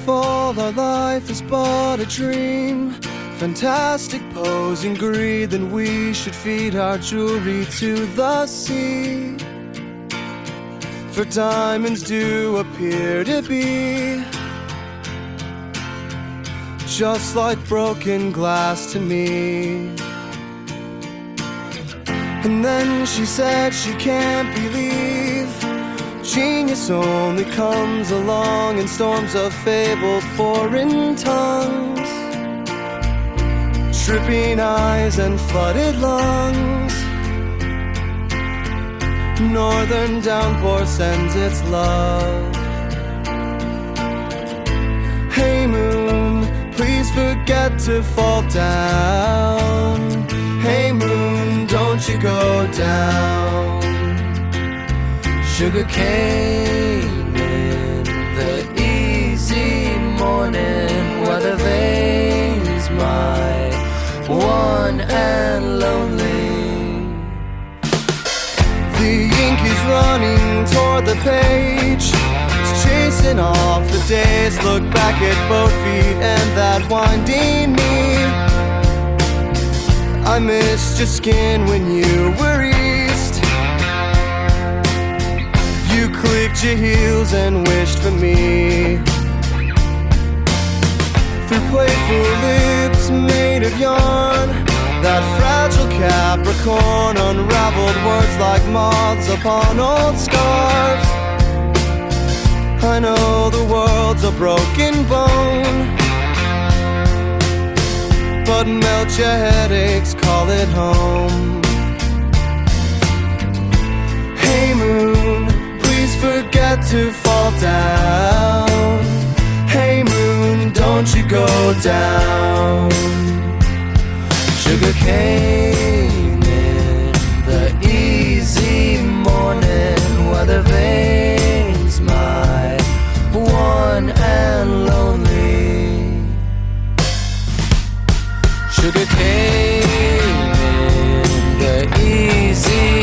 fall, our life is but a dream. Fantastic pose and greed, then we should feed our jewelry to the sea. For diamonds do appear to be just like broken glass to me. And then she said she can't believe genius only comes along in storms of fabled foreign tongues, tripping eyes and flooded lungs. Northern downpour sends its love. Hey moon, please forget to fall down. Hey moon, don't you go down. Sugar cane in the easy morning, where the veins my one and lonely. The ink is running toward the page, it's chasing off the days. Look back at both feet and that winding knee. I missed your skin when you were east. You clicked your heels and wished for me. Through playful lips made of yarn, that fragile Capricorn unraveled words like moths upon old scarves. I know the world's a broken bone, but melt your headaches, call it home. Hey moon, please forget to fall down. Hey moon, don't you go down. Sugar cane in the easy morning, where the veins my one and lonely. Sugar cane in the easy